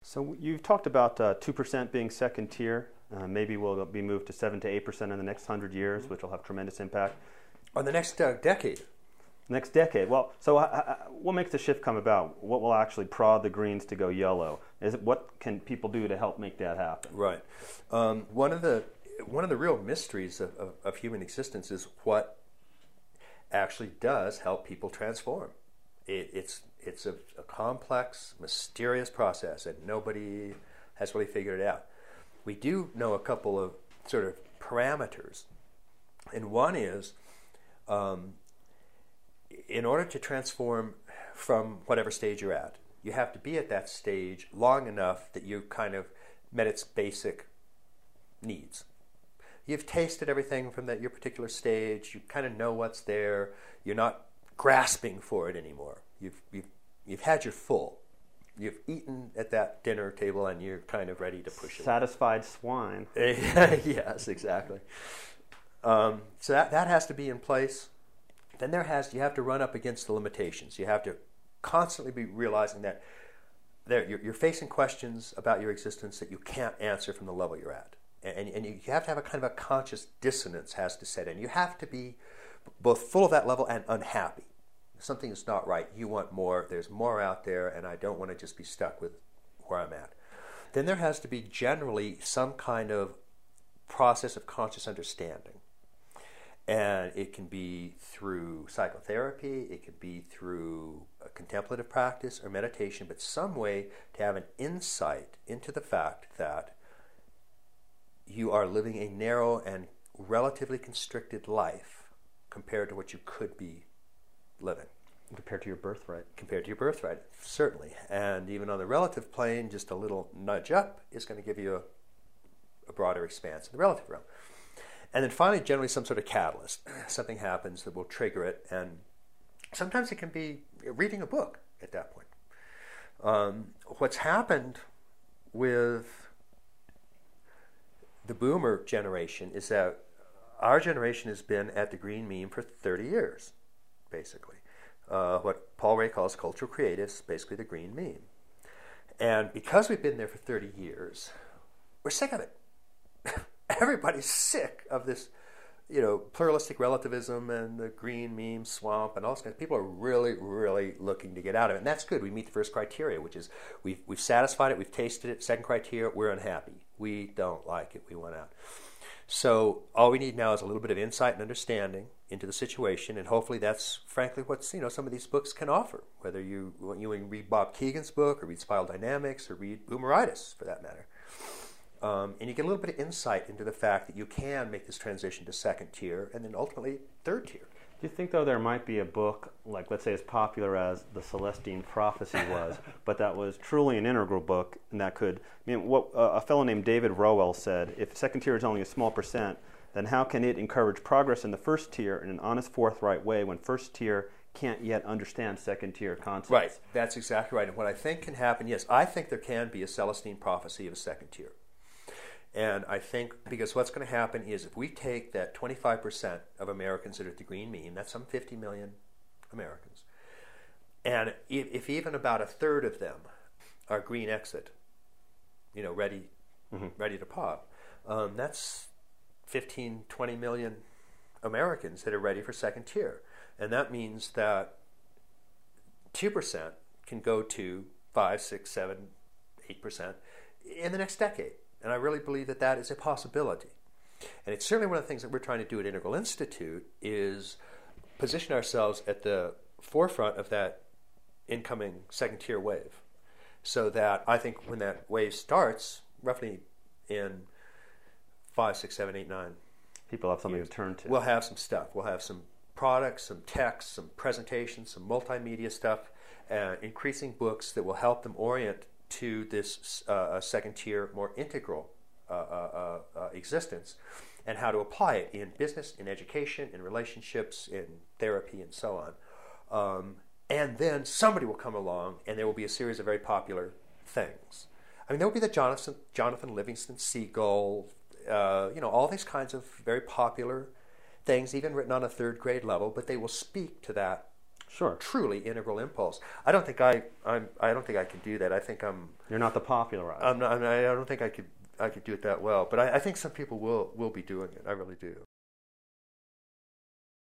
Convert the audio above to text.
So you've talked about 2% being second tier. Maybe we'll be moved to 7 to 8% in the next 100 years, which will have tremendous impact. Or the next decade. Next decade. Well, so what makes the shift come about? What will actually prod the greens to go yellow? What can people do to help make that happen? Right. One of the real mysteries of human existence is what actually does help people transform. It's a complex, mysterious process, and nobody has really figured it out. We do know a couple of sort of parameters, and one is, in order to transform from whatever stage you're at, you have to be at that stage long enough that you kind of met its basic needs. You've tasted everything from your particular stage. You kind of know what's there. You're not grasping for it anymore. You've had your full. You've eaten at that dinner table, and you're kind of ready to push it. Satisfied swine. Yes, exactly. So that has to be in place. Then you have to run up against the limitations. You have to constantly be realizing that you're facing questions about your existence that you can't answer from the level you're at. And you have to have a kind of a conscious dissonance has to set in. You have to be both full of that level and unhappy. If something is not right, you want more, there's more out there, and I don't want to just be stuck with where I'm at. Then there has to be generally some kind of process of conscious understanding. And it can be through psychotherapy, it can be through a contemplative practice or meditation, but some way to have an insight into the fact that you are living a narrow and relatively constricted life compared to what you could be living. Compared to your birthright. Compared to your birthright, certainly. And even on the relative plane, just a little nudge up is going to give you a broader expanse in the relative realm. And then finally, generally some sort of catalyst. Something happens that will trigger it, and sometimes it can be reading a book at that point. What's happened with the boomer generation is that our generation has been at the green meme for 30 years, basically. What Paul Ray calls cultural creatives, basically the green meme. And because we've been there for 30 years, we're sick of it. Everybody's sick of this, pluralistic relativism and the green meme swamp and all this kind of. People are really, really looking to get out of it, and that's good. We meet the first criteria, which is we've satisfied it, we've tasted it. Second criteria, we're unhappy. We don't like it. We want out. So all we need now is a little bit of insight and understanding into the situation, and hopefully that's frankly what some of these books can offer. Whether you read Bob Keegan's book, or read Spiral Dynamics, or read Boomeritis, for that matter. And you get a little bit of insight into the fact that you can make this transition to second tier and then ultimately third tier. Do you think, though, there might be a book, like, let's say, as popular as The Celestine Prophecy was, but that was truly an integral book, and that could, what a fellow named David Rowell said, if second tier is only a small percent, then how can it encourage progress in the first tier in an honest, forthright way when first tier can't yet understand second tier concepts? Right, that's exactly right. And what I think can happen, yes, I think there can be a Celestine Prophecy of a second tier. And I think, because what's going to happen is if we take that 25% of Americans that are at the green meme, that's some 50 million Americans, and if even about a third of them are green exit, ready to pop, that's 15, 20 million Americans that are ready for second tier. And that means that 2% can go to 5, 6, 7, 8% in the next decade. And I really believe that that is a possibility. And it's certainly one of the things that we're trying to do at Integral Institute is position ourselves at the forefront of that incoming second-tier wave. So that I think when that wave starts, roughly in 5, 6, 7, 8, 9 people have something to turn to. We'll have some stuff. We'll have some products, some text, some presentations, some multimedia stuff, increasing books that will help them orient to this second tier, more integral existence, and how to apply it in business, in education, in relationships, in therapy, and so on. And then somebody will come along, and there will be a series of very popular things. There will be the Jonathan Livingston Seagull, all these kinds of very popular things, even written on a third grade level, but they will speak to that Sure. truly integral impulse. I don't think I don't think I can do that. I think You're not the popularizer. I don't think I could do it that well. But I think some people will be doing it. I really do.